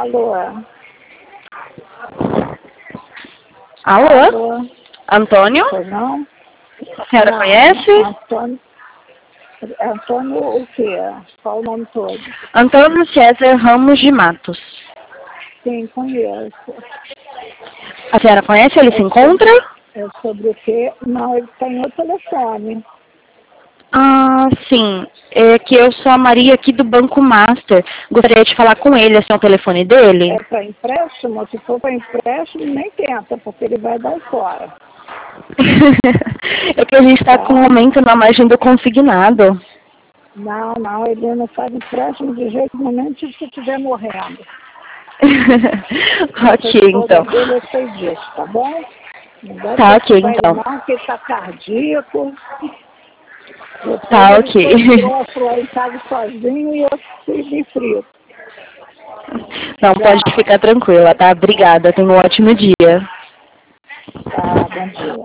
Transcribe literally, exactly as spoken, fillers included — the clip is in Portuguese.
Alô? Alô? Alô? Antônio? Foi não? A senhora Não, conhece? Antônio. Antônio o quê? Qual o nome todo? Antônio César Ramos de Matos. Sim, conheço. A senhora conhece? Ele se encontra? É sobre o quê? Não, ele tem o telefone. Ah, sim. É que eu sou a Maria aqui do Banco Master. Gostaria de falar com ele. Esse é o telefone dele? É para empréstimo? Se for para empréstimo, nem tenta, porque ele vai dar fora. É que a gente está Tá? com um aumento na margem do consignado. Não, não, ele não faz empréstimo de jeito nenhum se você estiver morrendo. Ok, então. Dele, eu sei disso, tá bom? Não deve Tá, ok, preocupar ele então. não, que ele está cardíaco. Depois Tá, ele ok. foi grosso lá em casa sozinho e eu fui de frio. Não, pode ficar tranquila, tá? Obrigada. Tenha um ótimo dia. Tá, bom dia.